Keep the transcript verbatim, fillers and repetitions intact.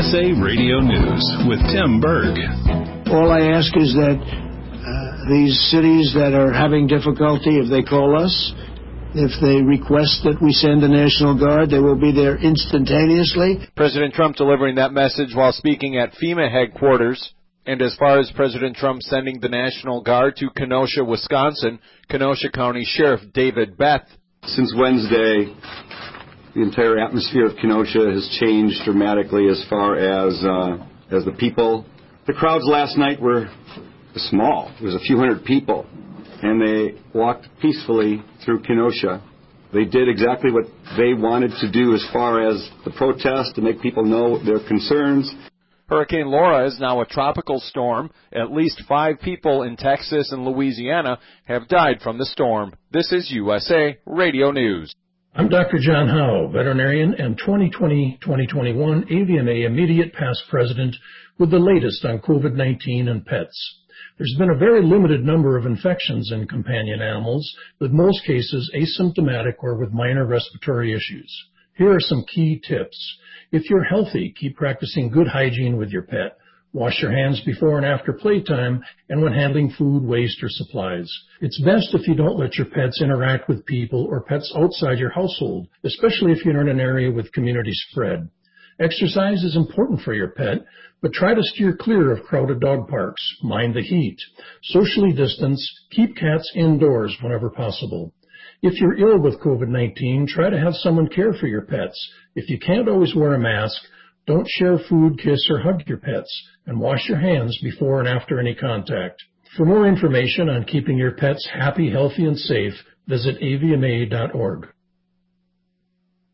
S A Radio News with Tim Berg. All I ask is that uh, these cities that are having difficulty, if they call us, if they request that we send the National Guard, they will be there instantaneously. President Trump delivering that message while speaking at FEMA headquarters. And as far as President Trump sending the National Guard to Kenosha, Wisconsin, Kenosha County Sheriff David Beth. Since Wednesday, the entire atmosphere of Kenosha has changed dramatically as far as uh, as the people. The crowds last night were small. It was a few hundred people, and they walked peacefully through Kenosha. They did exactly what they wanted to do as far as the protest, to make people know their concerns. Hurricane Laura is now a tropical storm. At least five people in Texas and Louisiana have died from the storm. This is U S A Radio News. I'm Doctor John Howe, veterinarian and twenty twenty to twenty twenty-one A V M A Immediate Past President with the latest on COVID nineteen and pets. There's been a very limited number of infections in companion animals, with most cases asymptomatic or with minor respiratory issues. Here are some key tips. If you're healthy, keep practicing good hygiene with your pet. Wash your hands before and after playtime and when handling food, waste, or supplies. It's best if you don't let your pets interact with people or pets outside your household, especially if you're in an area with community spread. Exercise is important for your pet, but try to steer clear of crowded dog parks. Mind the heat. Socially distance. Keep cats indoors whenever possible. If you're ill with COVID nineteen, try to have someone care for your pets. If you can't always wear a mask, don't share food, kiss, or hug your pets, and wash your hands before and after any contact. For more information on keeping your pets happy, healthy, and safe, visit A V M A dot org.